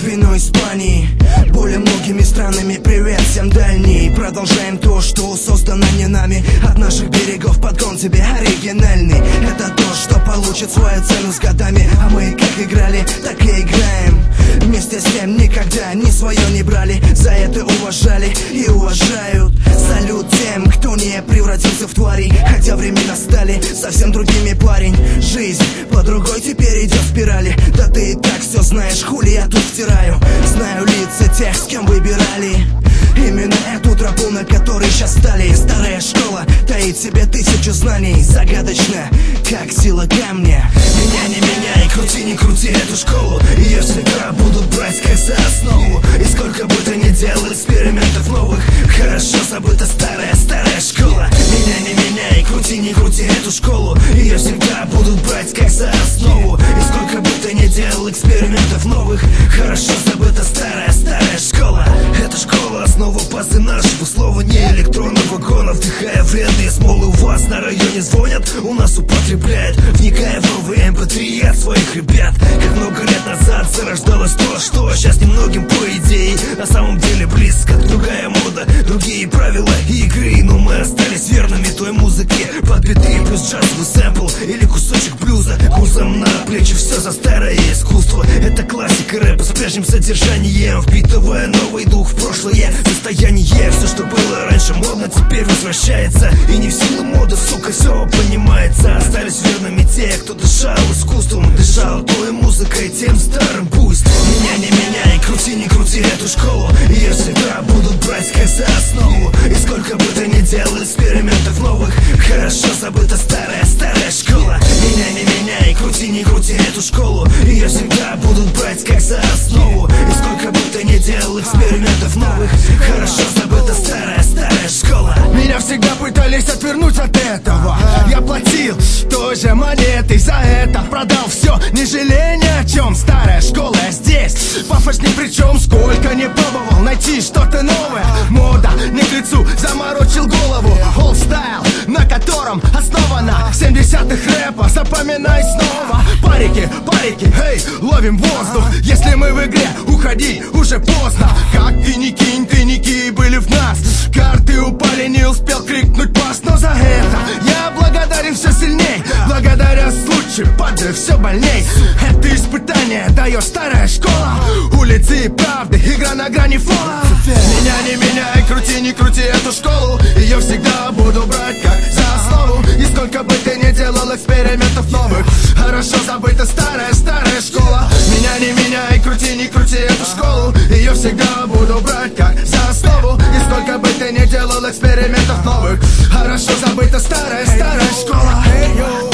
вино Испании. Более многими странами привет всем дальний. Продолжаем то, что создано не нами. От наших берегов подгон тебе оригинальный. Это то, что получит свою цену с годами. А мы как играли, так и играем. Вместе с тем никогда ни свое не брали. За это уважали и уважают. Салют тем, кто не превратился в тварей. Хотя времена стали совсем другими, парень. Жизнь по другой теперь идет в спирали. Да ты и так все знаешь, хули я тут втираю. Знаю лица тех, с кем выбирали именно эту тропу, на которой сейчас стали. Старая школа таит в себе тысячу знаний. Загадочно, как сила камня. Меня не меняй, крути не крути эту школу. Ее всегда будут брать как за основу. И сколько бы ты ни делал экспериментов новых, хорошо забыта старая школа. Меня не меняй, крути не крути эту школу. Ее всегда будут брать как за основу. И сколько бы ты ни делал экспериментов новых, хорошо забыта старая школа. Эта школа основа базы нашего слова. Не электронных вагонов, вдыхая вредные смолы. У вас на районе звонят, у нас употребляют, вникая в новые MP3 от своих ребят. Как много лет назад зарождалось то, что сейчас немногим по идее на самом деле близко. Другая мода, другие правила игры, но мы остались верными той музыке. Под биты плюс джазовый сэмпл или кусочек блюза. Грузом на плечи все за старое искусство. Это классика рэпа с прежним содержанием, впитывая новый дух в прошлое состояние. Все, что было раньше модно, теперь возвращается. И не в силу моды, сука, все понимается. Остались верными те, кто дышал искусством, дышал той музыкой, тем старым пусть. Меня не меняй, крути не крути эту школу. Ее всегда будут брать как за основу. И сколько бы ты ни делал экспериментов новых, хорошо забыта старая школа. Меня не меняй, крути не крути эту школу. Ее всегда будут брать как за основу. И сколько бы ты ни делал экспериментов новых, хорошо забыта старая школа. Меня всегда пытались отвернуть от этого. Я платил той же монетой за это. Продал все, не жалея ни о чем. Старая школа здесь, пафос ни при чем. Сколько не пробовал найти что-то новое. Мода не к лицу, заморочил голову. Old style, на котором основана 70-х рэпа, запоминай снова. Парики, эй, ловим воздух. Если мы в игре, уходи, уже поздно. Как и не кинь, тайники были в нас. Карты упали, не успел крикнуть пас. Но за это я благодарен все сильней. Благодаря случаю падаю все больней. Это испытание дает старая школа. Улицы и правды, игра на грани фола. Меня не меняй, крути не крути эту школу. Ее всегда буду брать как за основу. И сколько бы ты ни делал экспериментов новых, хорошо забыта старая школа. Меня не меняй, крути не крути эту школу. Ее всегда буду брать как за основу. И сколько бы ты ни делал экспериментов новых, хорошо забыта старая школа.